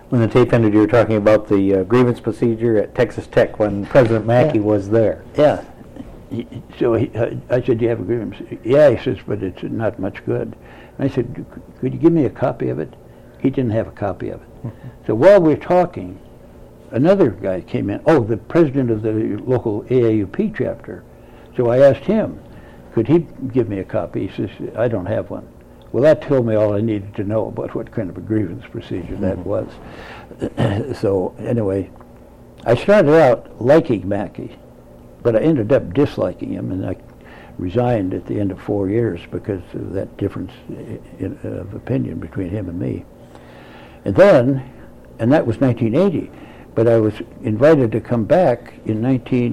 When the tape ended, you were talking about the grievance procedure at Texas Tech when President Mackey was there. Yeah. I said, do you have a grievance? Yeah, he says, but it's not much good. And I said, could you give me a copy of it? He didn't have a copy of it. So while we're talking, another guy came in, the president of the local AAUP chapter. So I asked him, could he give me a copy? He says, I don't have one. Well, that told me all I needed to know about what kind of a grievance procedure that was. So anyway, I started out liking Mackey, but I ended up disliking him, and I resigned at the end of 4 years because of that difference of opinion between him and me. And that was 1980, but I was invited to come back in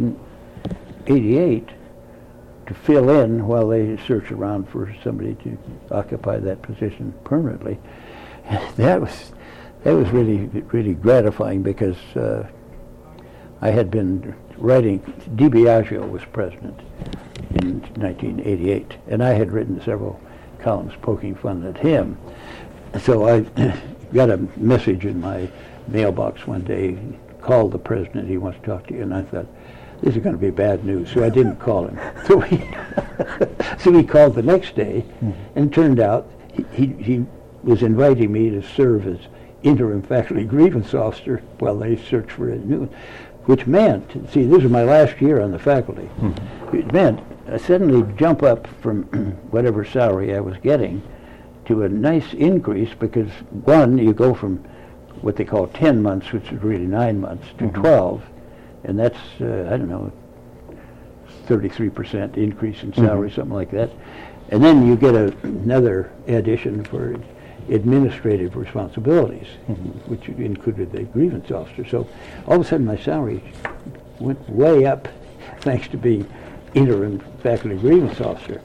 1988 to fill in while they search around for somebody to occupy that position permanently. That was really gratifying because I had been writing. DiBiagio was president in 1988, and I had written several columns poking fun at him. So I got a message in my mailbox one day, called the president, he wants to talk to you, and I thought, this is going to be bad news, so I didn't call him. So he called the next day, and it turned out he was inviting me to serve as interim faculty grievance officer while they searched for a new one, which meant, see, this was my last year on the faculty. It meant I suddenly jump up from whatever salary I was getting to a nice increase because, one, you go from what they call 10 months, which is really 9 months, to 12, and that's, 33% increase in salary, something like that. And then you get another addition for administrative responsibilities, which included the grievance officer. So all of a sudden my salary went way up thanks to being interim faculty grievance officer.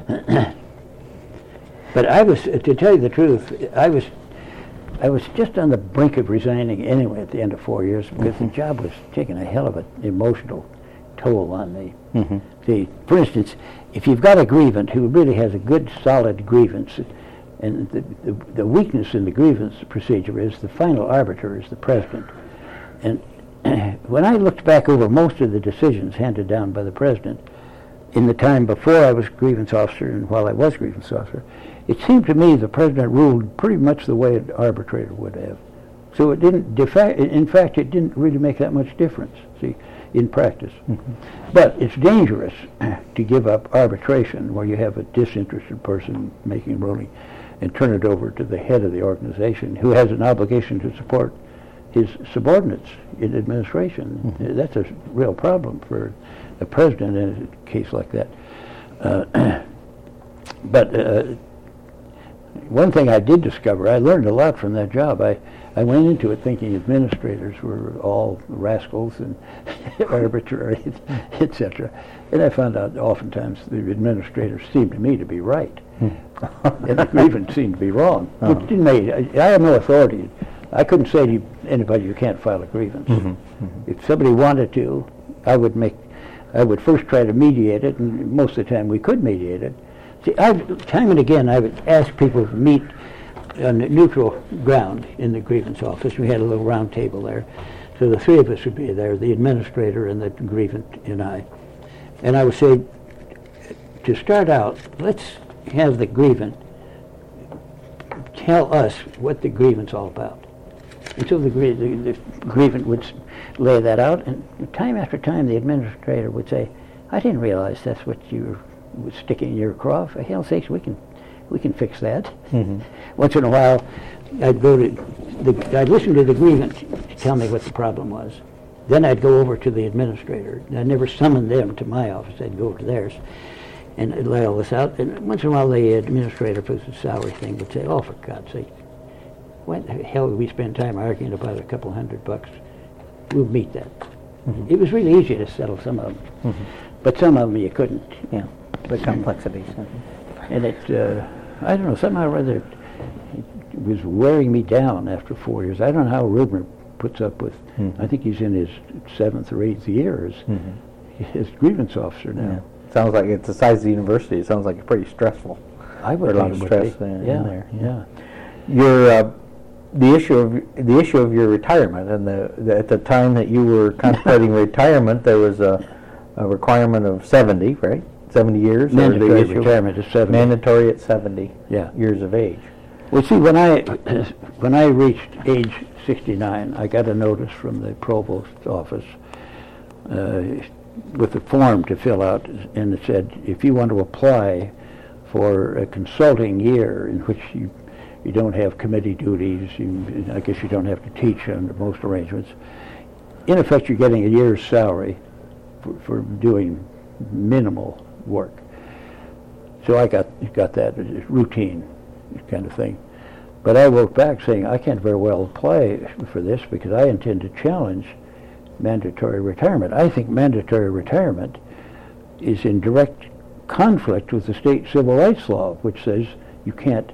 But I was, to tell you the truth, I was just on the brink of resigning anyway at the end of 4 years because the job was taking a hell of an emotional toll on me. See, for instance, if you've got a grievant who really has a good, solid grievance, and the weakness in the grievance procedure is the final arbiter is the president. And when I looked back over most of the decisions handed down by the president in the time before I was grievance officer and while I was grievance officer, it seemed to me the president ruled pretty much the way an arbitrator would have. So it didn't, in fact, it didn't really make that much difference, see, in practice. But it's dangerous to give up arbitration where you have a disinterested person making a ruling and turn it over to the head of the organization who has an obligation to support his subordinates in administration. That's a real problem for the president in a case like that. But one thing I did discover, I learned a lot from that job. I went into it thinking administrators were all rascals and arbitrary, etc. And I found out oftentimes the administrators seemed to me to be right. And the grievance seemed to be wrong. Which didn't make, I have no authority. I couldn't say to anybody, you can't file a grievance. If somebody wanted to, I would first try to mediate it, and most of the time we could mediate it. See, time and again, I would ask people to meet on neutral ground in the grievance office. We had a little round table there. So the three of us would be there, the administrator and the grievant and I. And I would say, to start out, let's have the grievant tell us what the grievance all about. And so the grievant would lay that out, and time after time the administrator would say, I didn't realize that's what you were sticking in your craw. For hell's sakes, we can fix that. Once in a while, I'd listen to the grievant to tell me what the problem was. Then I'd go over to the administrator. I never summoned them to my office. I'd go over to theirs and I'd lay all this out. And once in a while, the administrator for the salary thing would say, oh, for God's sake, why the hell would we spend time arguing about a couple $100? We'll meet that. It was really easy to settle some of them. But some of them you couldn't. Yeah, the complexities. And it, I don't know, somehow or other, it was wearing me down after 4 years. I don't know how Rubner puts up with, I think he's in his 7th or 8th year as grievance officer now. Yeah. Sounds like it's the size of the university. It sounds like it's pretty stressful. I would a lot of stress in there. Yeah. Your the issue of your retirement, and at the time that you were contemplating retirement, there was a requirement of 70, right? 70 years. Mandatory retirement is 70. Mandatory at 70 Yeah. years of age. Well, see, when I reached age 69, I got a notice from the provost's office with a form to fill out, and it said, if you want to apply for a consulting year in which you don't have committee duties, I guess you don't have to teach under most arrangements, in effect you're getting a year's salary for doing minimal work. So I got that routine kind of thing. But I wrote back saying I can't very well apply for this because I intend to challenge mandatory retirement. I think mandatory retirement is in direct conflict with the state civil rights law, which says you can't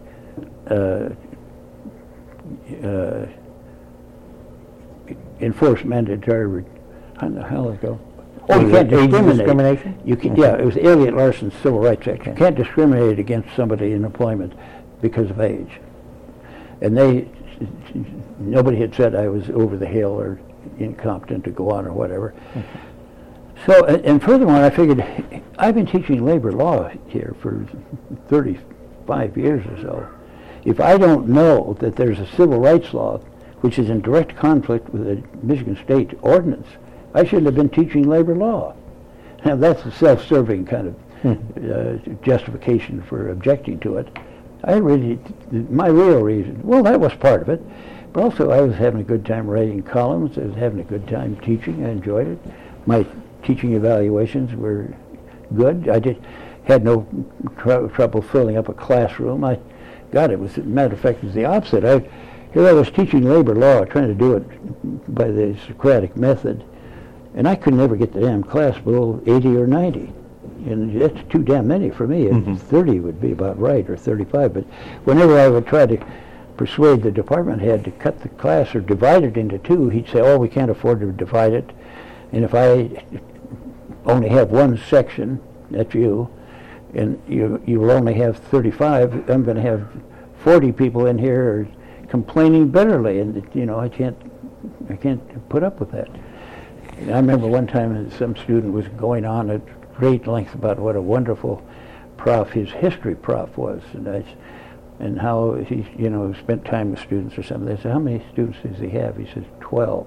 enforce mandatory. How the hell did it go? Oh, you can't discrimination. You can, yeah, it was Elliott Larson's Civil Rights Act. You can't discriminate against somebody in employment because of age. And nobody had said I was over the hill or incompetent to go on or whatever. So, and furthermore, I figured I've been teaching labor law here for 35 years or so. If I don't know that there's a civil rights law which is in direct conflict with the Michigan State ordinance, I shouldn't have been teaching labor law. Now that's a self-serving kind of justification for objecting to it. My real reason, well, that was part of it, but also I was having a good time writing columns. I was having a good time teaching. I enjoyed it. My teaching evaluations were good. I had no trouble filling up a classroom. It was, as a matter of fact, it was the opposite. Here I was teaching labor law, trying to do it by the Socratic method, and I could never get the damn class below 80 or 90. And that's too damn many for me. 30 would be about right, or 35. But whenever I would try to persuade the department head to cut the class or divide it into two, he'd say, oh, we can't afford to divide it. And if I only have one section, that's you, and you will only have 35, I'm going to have 40 people in here complaining bitterly, and I can't put up with that. And I remember one time some student was going on at great length about what a wonderful prof his history prof was, and how he spent time with students or something. They said, how many students does he have? He says 12.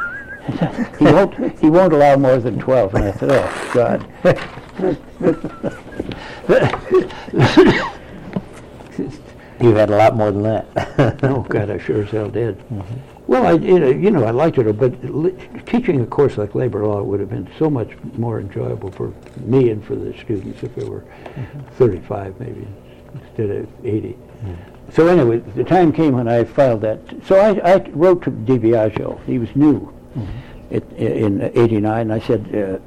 he won't allow more than 12. And I thought, oh God. You had a lot more than that. Oh God, I sure as hell did. Well, I liked it, but teaching a course like labor law would have been so much more enjoyable for me and for the students if it were 35 maybe instead of 80. So anyway, the time came when I filed that. So I wrote to DiBiagio. He was new in '89. I said,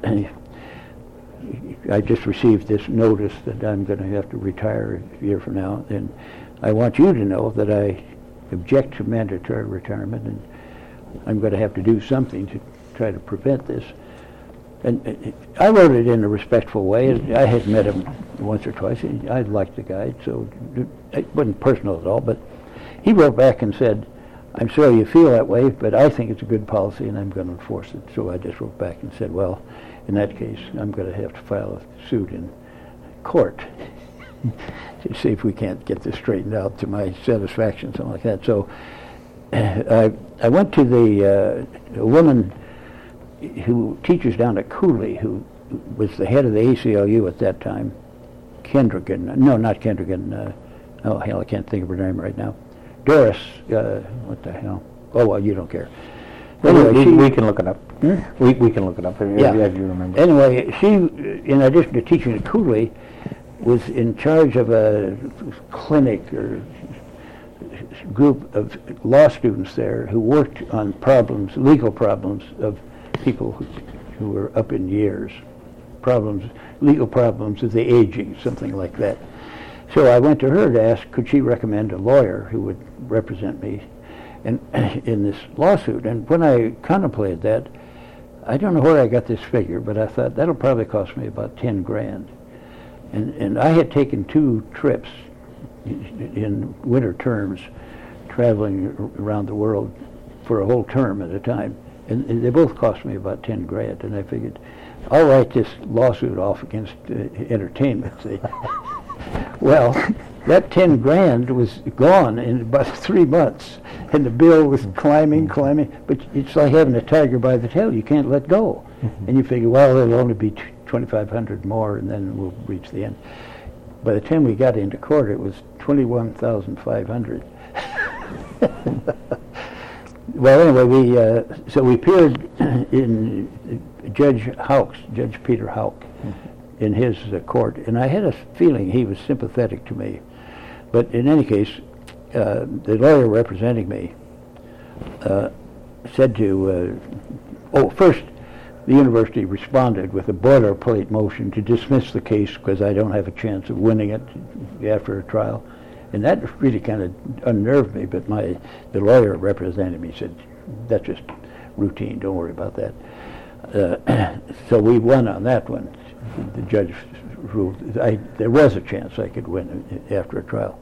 I just received this notice that I'm going to have to retire a year from now, and I want you to know that I object to mandatory retirement, and I'm going to have to do something to try to prevent this. And I wrote it in a respectful way. I had met him once or twice. I liked the guy, so it wasn't personal at all. But he wrote back and said, I'm sorry you feel that way, but I think it's a good policy, and I'm going to enforce it. So I just wrote back and said, well, in that case, I'm going to have to file a suit in court to see if we can't get this straightened out to my satisfaction, something like that. So I went to the a woman who teaches down at Cooley, who was the head of the ACLU at that time, Kendrigan. No, not Kendrigan. Oh, hell, I can't think of her name right now. Doris, what the hell? Oh, well, you don't care. Anyway, we can look it up. We can look it up if you remember. Anyway, she, in addition to teaching at Cooley, was in charge of a clinic or group of law students there who worked on legal problems of people who were up in years, legal problems of the aging, something like that. So I went to her to ask, could she recommend a lawyer who would represent me in this lawsuit. And when I contemplated that, I don't know where I got this figure, but I thought that'll probably cost me about 10 grand. And I had taken 2 trips in winter terms traveling around the world for a whole term at a time. And they both cost me about 10 grand. And I figured, I'll write this lawsuit off against entertainment. See? Well, that 10 grand was gone in about 3 months. And the bill was climbing. But it's like having a tiger by the tail. You can't let go. And you figure, well, there'll only be 2,500 more, and then we'll reach the end. By the time we got into court, it was 21,500. Well, anyway, so we appeared in Judge Peter Houck, in his court, and I had a feeling he was sympathetic to me. But in any case, the lawyer representing me said to, first, the university responded with a boilerplate motion to dismiss the case because I don't have a chance of winning it after a trial. And that really kind of unnerved me, but the lawyer representing me said, that's just routine, don't worry about that. So we won on that one. The judge ruled there was a chance I could win after a trial.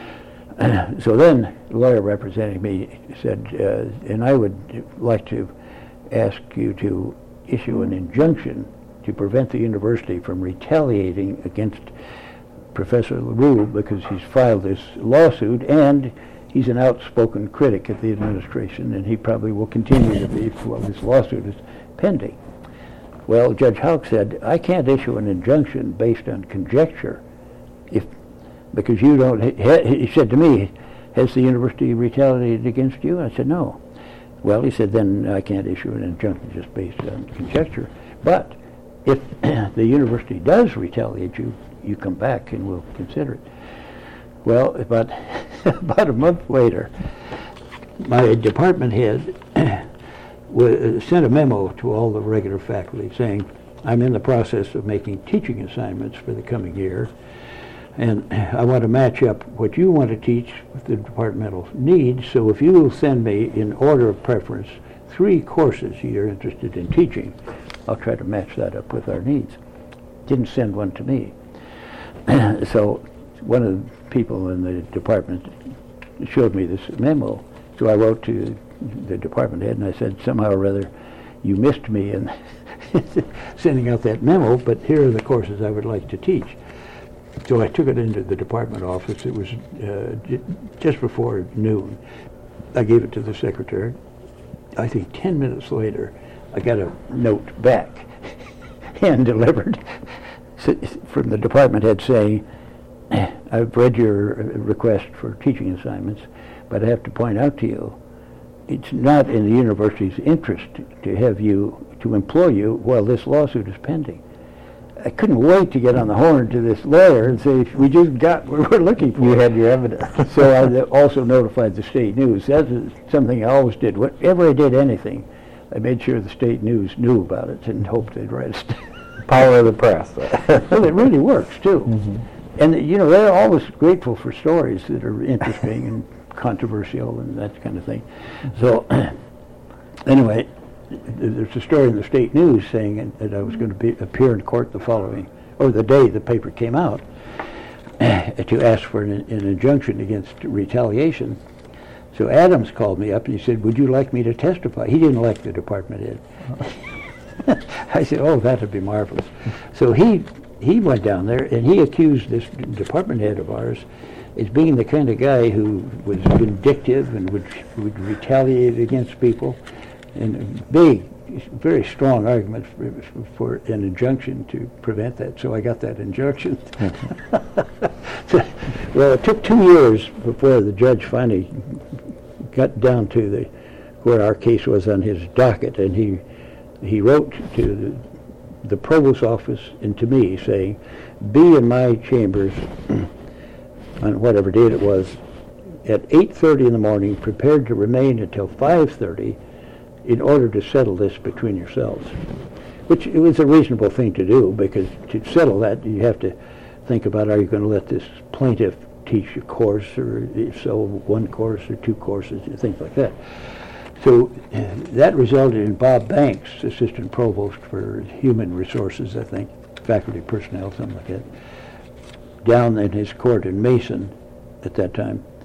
So then the lawyer representing me said, and I would like to ask you to issue an injunction to prevent the university from retaliating against Professor LaRue because he's filed this lawsuit and he's an outspoken critic of the administration, and he probably will continue to be while this lawsuit is pending. Well, Judge Houck said, I can't issue an injunction based on conjecture because you don't, he said to me, has the university retaliated against you? I said, no. Well, he said, then I can't issue an injunction just based on conjecture. But if the university does retaliate you, you come back and we'll consider it. Well, about a month later, my department head sent a memo to all the regular faculty saying, I'm in the process of making teaching assignments for the coming year, and I want to match up what you want to teach with the departmental needs, so if you will send me, in order of preference, 3 courses you're interested in teaching, I'll try to match that up with our needs. Didn't send one to me. So one of the people in the department showed me this memo. So I wrote to the department head and I said, somehow or other, you missed me in sending out that memo, but here are the courses I would like to teach. So I took it into the department office. It was just before noon. I gave it to the secretary. I think 10 minutes later, I got a note back, hand delivered, from the department head saying, I've read your request for teaching assignments, but I have to point out to you, it's not in the university's interest to have you, to employ you while this lawsuit is pending. I couldn't wait to get on the horn to this lawyer and say, we just got what we're looking for. You had your evidence. So I also notified the state news. That's something I always did. Whenever I did anything, I made sure the state news knew about it and hoped they'd write a Power of the press. Well, it really works, too. Mm-hmm. And, they're always grateful for stories that are interesting and controversial and that kind of thing. So, anyway, there's a story in the state news saying that I was going to appear in court the day the paper came out, to ask for an injunction against retaliation. So Adams called me up and he said, would you like me to testify? He didn't like the department head. I said, oh, that would be marvelous. So he went down there and he accused this department head of ours as being the kind of guy who was vindictive and would retaliate against people, and big, very strong argument for an injunction to prevent that. So I got that injunction. Well, it took 2 years before the judge finally got down to where our case was on his docket, and he wrote to the provost's office and to me saying, be in my chambers on whatever date it was at 8:30 in the morning, prepared to remain until 5:30 in order to settle this between yourselves. Which it was a reasonable thing to do, because to settle that you have to think about, are you going to let this plaintiff teach a course, or if so, 1 course or 2 courses, things like that. So that resulted in Bob Banks, assistant provost for human resources, I think, faculty personnel, something like that, down in his court in Mason at that time,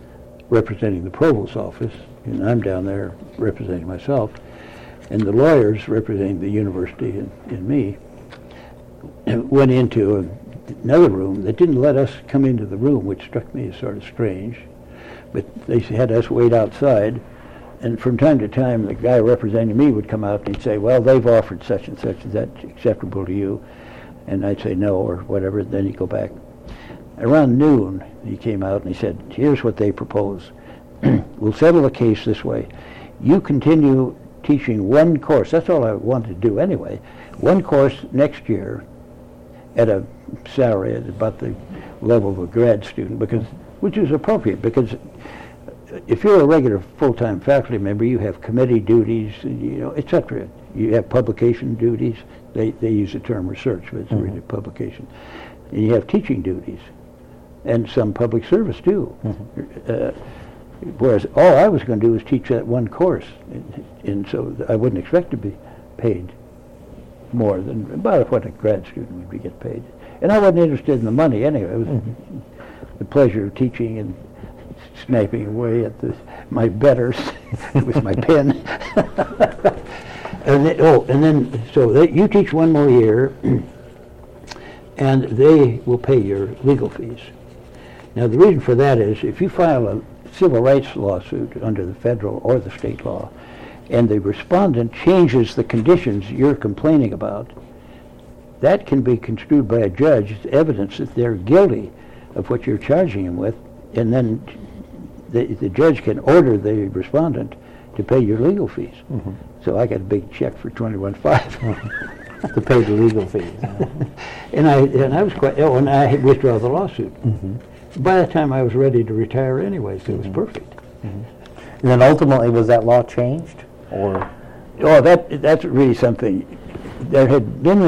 representing the provost's office, and I'm down there representing myself, and the lawyers representing the university and me went into another room. They didn't let us come into the room, which struck me as sort of strange, but they had us wait outside, and from time to time the guy representing me would come out and he'd say, well, they've offered such and such, is that acceptable to you? And I'd say no or whatever, then he'd go back. Around noon he came out and he said, here's what they propose. We'll settle the case this way. You continue teaching one course, that's all I wanted to do anyway, one course next year at a salary at about the level of a grad student, which is appropriate, because if you're a regular full-time faculty member, you have committee duties, etc. You have publication duties. They use the term research, but it's really publication. And you have teaching duties, and some public service too. Whereas all I was going to do was teach that one course, and so I wouldn't expect to be paid more than about what a grad student would get paid. And I wasn't interested in the money anyway. It was the pleasure of teaching and sniping away at my betters with my pen. You teach one more year, and they will pay your legal fees. Now, the reason for that is if you file a civil rights lawsuit under the federal or the state law, and the respondent changes the conditions you're complaining about, that can be construed by a judge as evidence that they're guilty of what you're charging them with, and then the judge can order the respondent to pay your legal fees. So I got a big check for $21,500 to pay the legal fees. and I was quite ill, and I withdrew the lawsuit. By the time I was ready to retire anyway, so it was perfect. And then ultimately, was that law changed, or? Oh, that's really something. There had been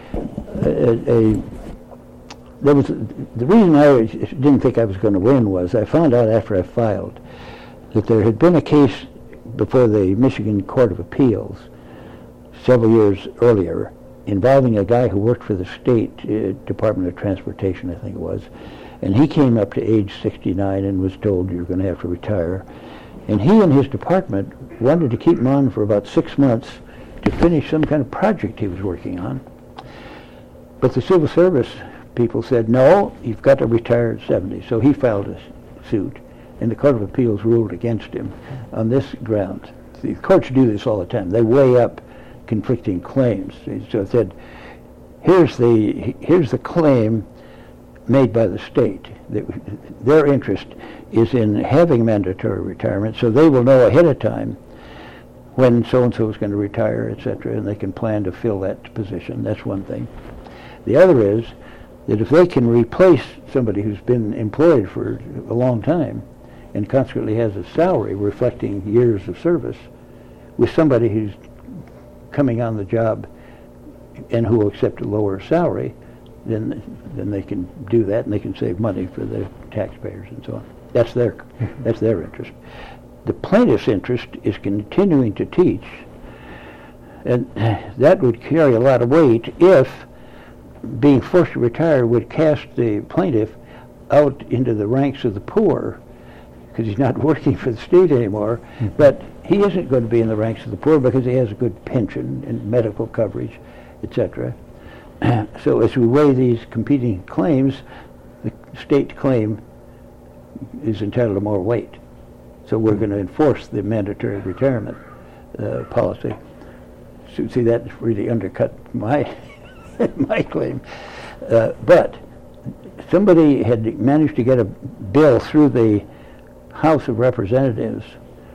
there was the reason I didn't think I was going to win was I found out after I filed that there had been a case before the Michigan Court of Appeals several years earlier involving a guy who worked for the state Department of Transportation, I think it was, and he came up to age 69 and was told you're going to have to retire, and he and his department wanted to keep him on for about 6 months to finish some kind of project he was working on. But the civil service people said, no, you've got to retire at 70. So he filed a suit, and the Court of Appeals ruled against him on this ground. The courts do this all the time. They weigh up conflicting claims. So it said, here's the claim made by the state. Their interest is in having mandatory retirement, so they will know ahead of time when so-and-so is going to retire, etc., and they can plan to fill that position. That's one thing. The other is that if they can replace somebody who's been employed for a long time and consequently has a salary reflecting years of service with somebody who's coming on the job and who will accept a lower salary, then they can do that and they can save money for the taxpayers and so on. That's their interest. The plaintiff's interest is continuing to teach, and that would carry a lot of weight if being forced to retire would cast the plaintiff out into the ranks of the poor, because he's not working for the state anymore. But he isn't going to be in the ranks of the poor because he has a good pension and medical coverage, etc. So as we weigh these competing claims, the state claim is entitled to more weight. So we're going to enforce the mandatory retirement policy. So see, that really undercut my my claim. But somebody had managed to get a bill through the House of Representatives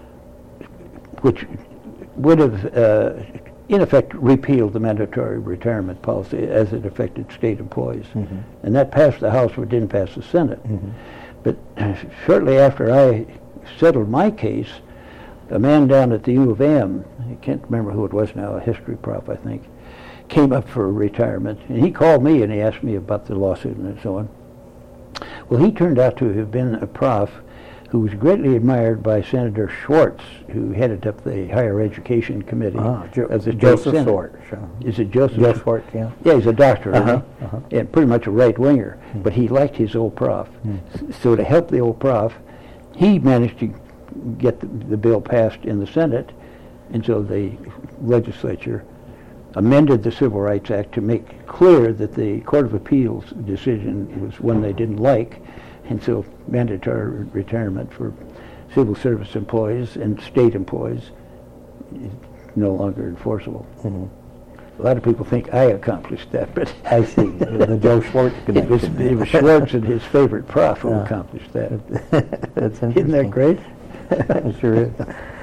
which would have, in effect, repealed the mandatory retirement policy as it affected state employees. And that passed the House, but didn't pass the Senate. But shortly after I settled my case, a man down at the U of M, I can't remember who it was now, a history prof, I think, came up for retirement. And he called me and he asked me about the lawsuit and so on. Well, he turned out to have been a prof who was greatly admired by Senator Schwartz, who headed up the Higher Education Committee of the Joseph Senate. Schwartz. Is it Joseph? Joe Schwartz, yeah. Yeah, he's a doctor, and pretty much a right-winger, but he liked his old prof. So to help the old prof, he managed to get the bill passed in the Senate, and so the legislature amended the Civil Rights Act to make clear that the Court of Appeals decision was one they didn't like, and so mandatory retirement for civil service employees and state employees is no longer enforceable. Mm-hmm. A lot of people think I accomplished that, but I see. The Joe Schwartz it was Schwartz and his favorite prof who accomplished that. That's interesting. Isn't that great? It sure is.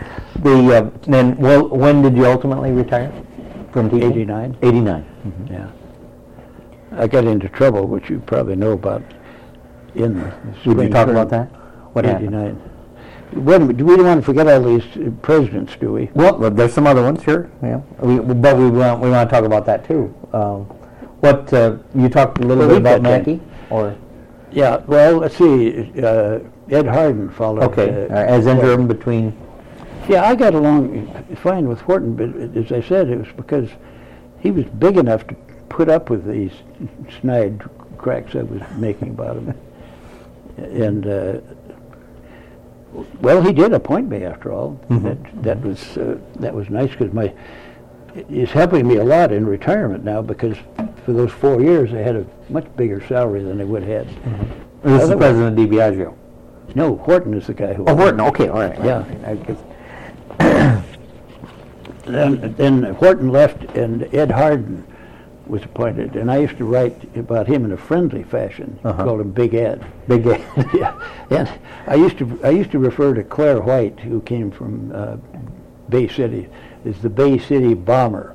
When did you ultimately retire from teaching? 89. 89. Mm-hmm. Yeah. I got into trouble, which you probably know about. In the Would you talk term, about that? What happened? 89. We don't want to forget all these presidents, do we? Well, there's some other ones here. Yeah, but we want to talk about that too. You talked a little bit about Mackey, or yeah. Well, let's see. Ed Hardin followed. Okay, as interim between. Yeah, I got along fine with Horton, but as I said, it was because he was big enough to put up with these snide cracks I was making about him, and. Well, he did appoint me after all. Mm-hmm. That was nice because it's helping me a lot in retirement now because for those 4 years I had a much bigger salary than I would have had. Mm-hmm. This is President DiBiagio. No, Horton is the guy who. Oh, Horton. Okay, all right. Yeah. Then Horton left, and Ed Hardin was appointed, and I used to write about him in a friendly fashion. Called him Big Ed. Big Ed. Yeah, and I used to refer to Claire White, who came from Bay City, as the Bay City Bomber.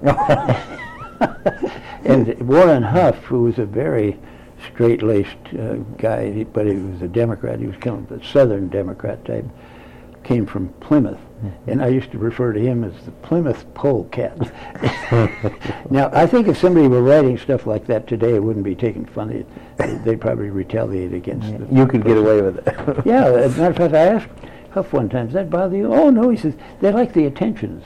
And Warren Huff, who was a very straight-laced guy, but he was a Democrat. He was kind of a Southern Democrat type. Came from Plymouth, and I used to refer to him as the Plymouth Polecat. Now, I think if somebody were writing stuff like that today, it wouldn't be taken funny. They'd probably retaliate against it. You could get away with it. Yeah, as a matter of fact, I asked Huff one time, does that bother you? Oh, no, he says, they like the attention.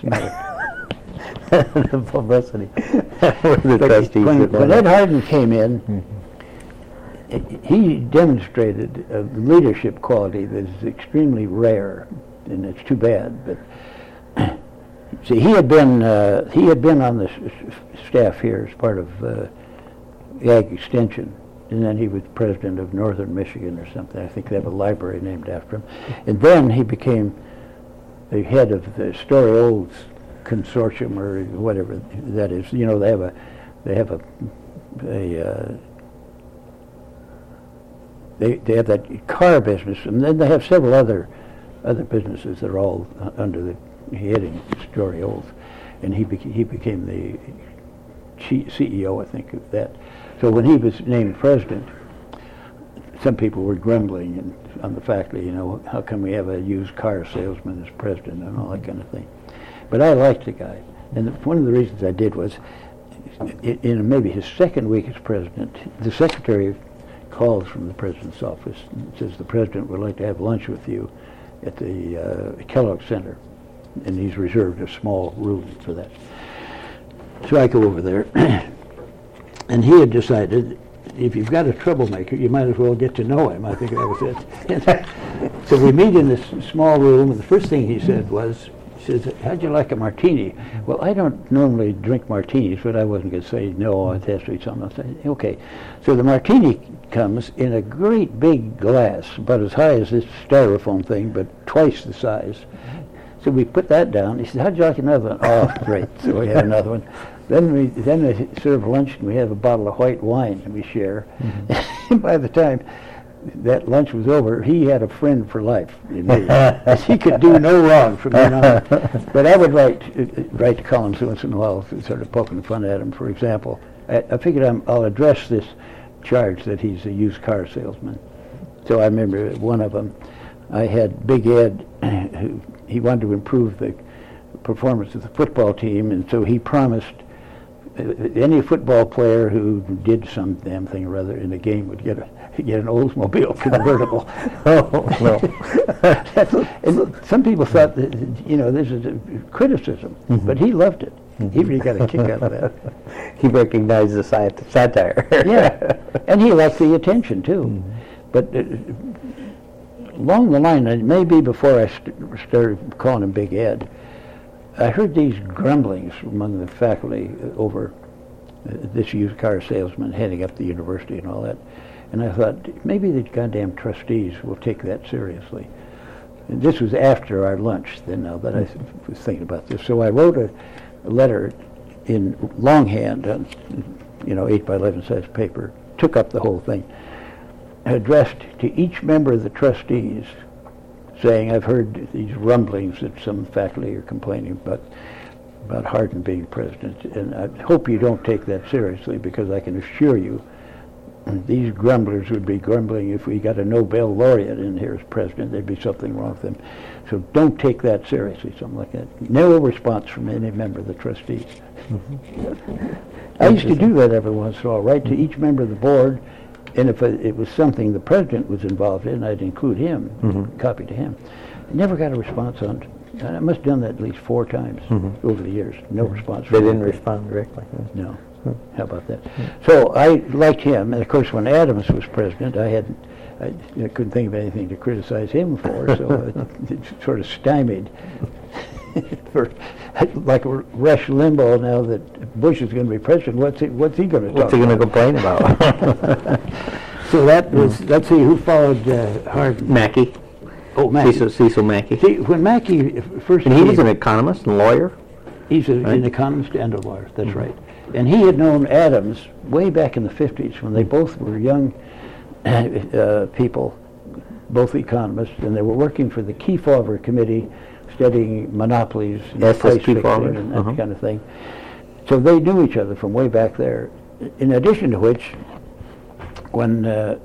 The publicity. When Ed Hardin came in, he demonstrated a leadership quality that is extremely rare, and it's too bad. But see, he had been on the staff here as part of Ag Extension, and then he was president of Northern Michigan or something. I think they have a library named after him. And then he became the head of the Story Olds Consortium or whatever that is. You know, they have that car business, and then they have several other businesses that are all under the heading Story Olds, and he became the CEO, I think, of that. So when he was named president, some people were grumbling on the faculty, you know, how come we have a used car salesman as president and all that kind of thing. But I liked the guy, and one of the reasons I did was, in maybe his second week as president, the secretary calls from the president's office and says the president would like to have lunch with you at the Kellogg Center, and he's reserved a small room for that. So I go over there, and he had decided if you've got a troublemaker, you might as well get to know him. I think that was it. So we meet in this small room, and the first thing he said was, he says, how'd you like a martini? Well, I don't normally drink martinis, but I wasn't going to say, no, it has to be something else. I said, okay. So the martini comes in a great big glass, about as high as this styrofoam thing, but twice the size. So we put that down. He said, how'd you like another one? Oh, great. So we had another one. Then they serve lunch, and we have a bottle of white wine that we share. Mm-hmm. By the time that lunch was over, he had a friend for life in me. He could do no wrong from then on. But I would write to Collins once in a while, sort of poking fun at him. For example, I figured I'll address this charge that he's a used car salesman. So I remember one of them, I had Big Ed, who he wanted to improve the performance of the football team, and so he promised any football player who did some damn thing or other in the game would get an Oldsmobile convertible. Oh, no. And some people thought that, you know, this is a criticism, but he loved it. He really got a kick out of that. He recognized the satire. Yeah, and he liked the attention too. But along the line, and maybe before I started calling him Big Ed, I heard these grumblings among the faculty over this used car salesman heading up the university and all that. And I thought, maybe the goddamn trustees will take that seriously. And this was after our lunch, then, now that I was thinking about this. So I wrote a letter in longhand on, 8 by 11 size paper, took up the whole thing, addressed to each member of the trustees, saying, I've heard these rumblings that some faculty are complaining about Hardin being president, and I hope you don't take that seriously, because I can assure you these grumblers would be grumbling if we got a Nobel laureate in here as president. There'd be something wrong with them. So don't take that seriously, something like that. No response from any member of the trustees. I used to do that every once in a while, write to each member of the board, and if it was something the president was involved in, I'd include him, copy to him. I never got a response on it. I must have done that at least 4 times over the years. No response. They didn't respond directly. No. How about that? So I liked him, and of course when Adams was president, I couldn't think of anything to criticize him for, so it sort of stymied. Like Rush Limbaugh, now that Bush is going to be president, what's he going to talk about? What's he going to complain about? So that was, let's see, who followed Hardin? Mackey. Oh, Mackey. Cecil Mackey. See, when Mackey first And he was an economist and lawyer? He's an economist and a lawyer, that's right. And he had known Adams way back in the 50s when they both were young people, both economists, and they were working for the Kefauver Committee studying monopolies and price fixing and that kind of thing. So they knew each other from way back there. In addition to which, when the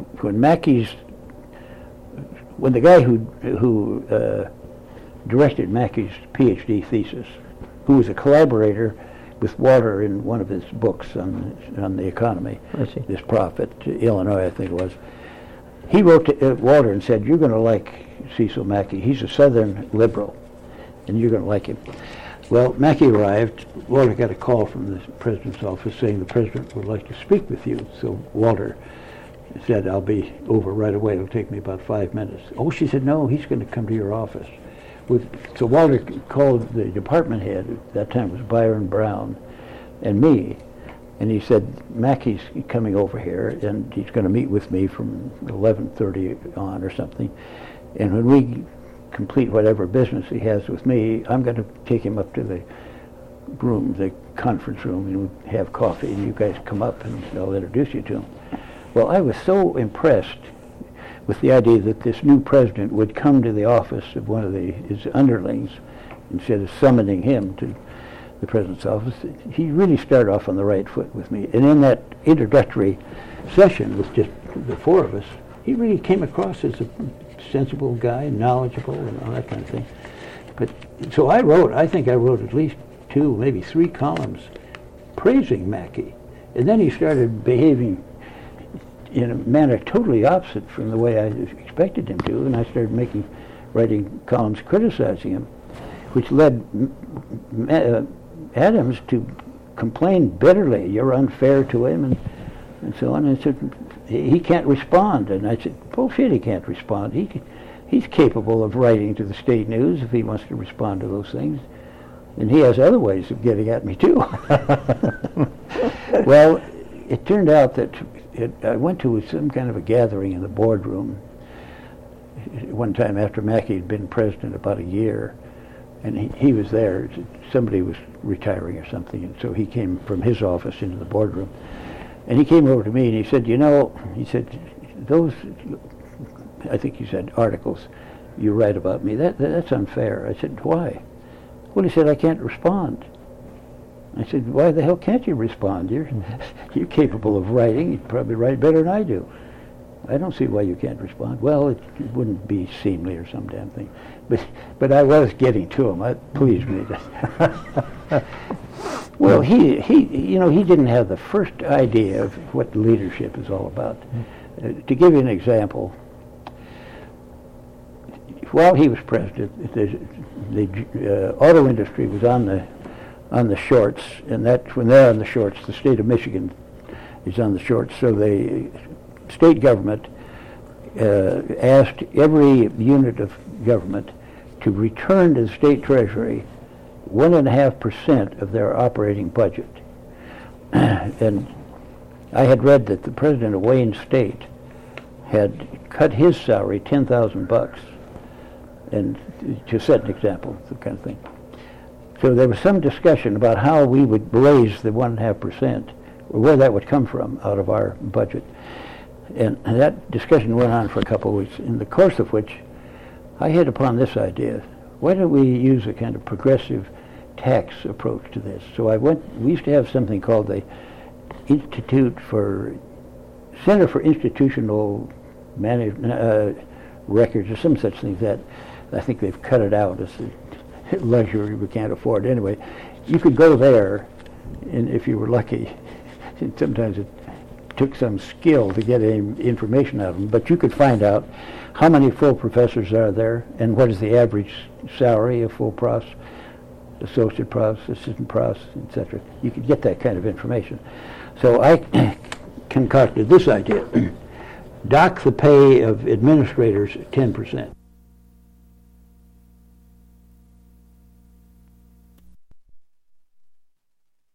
guy who directed Mackey's PhD thesis, who was a collaborator with Walter in one of his books on the economy, this prof at Illinois, I think it was, he wrote to Walter and said, you're going to like Cecil Mackey. He's a Southern liberal, and you're going to like him. Well, Mackey arrived. Walter got a call from the president's office saying the president would like to speak with you. So Walter said, I'll be over right away. It'll take me about 5 minutes. Oh, she said, no, he's going to come to your office. So Walter called the department head, at that time it was Byron Brown, and me, and he said, Mackey's coming over here, and he's going to meet with me from 11:30 on or something, and when we complete whatever business he has with me, I'm going to take him up to the room, the conference room, and we'll have coffee, and you guys come up, and I'll introduce you to him. Well, I was so impressed with the idea that this new president would come to the office of one of his underlings instead of summoning him to the president's office. He really started off on the right foot with me. And in that introductory session with just the 4 of us, he really came across as a sensible guy, knowledgeable, and all that kind of thing. But so I think I wrote at least 2, maybe 3 columns praising Mackey. And then he started behaving in a manner totally opposite from the way I expected him to, and I started writing columns criticizing him, which led Adams to complain bitterly, you're unfair to him, and so on. And I said, he can't respond. And I said, bullshit, he can't respond. He's capable of writing to the state news if he wants to respond to those things. And he has other ways of getting at me, too. Well, it turned out that I went to some kind of a gathering in the boardroom one time after Mackey had been president about a year, and he was there. Somebody was retiring or something, and so he came from his office into the boardroom. And he came over to me and he said, those, I think he said, articles you write about me, that's unfair. I said, why? Well, he said, I can't respond. I said, why the hell can't you respond? You're capable of writing. You probably write better than I do. I don't see why you can't respond. Well, it wouldn't be seemly or some damn thing. But I was getting to him. It pleased me. Well, he didn't have the first idea of what leadership is all about. To give you an example, while he was president, the auto industry was on the shorts, and that's when they're on the shorts, the state of Michigan is on the shorts. So the state government asked every unit of government to return to the state treasury 1.5% of their operating budget. And I had read that the president of Wayne State had cut his salary $10,000, and to set an example, the kind of thing. So there was some discussion about how we would raise the 1.5%, or where that would come from out of our budget. And that discussion went on for a couple of weeks, in the course of which I hit upon this idea: why don't we use a kind of progressive tax approach to this? So we used to have something called the Center for Institutional Records, or some such thing. That I think they've cut it out as a luxury we can't afford. Anyway, you could go there, and if you were lucky, sometimes it took some skill to get any information out of them, but you could find out how many full professors are there and what is the average salary of full profs, associate profs, assistant profs, etc. You could get that kind of information. So I concocted this idea: dock the pay of administrators 10%.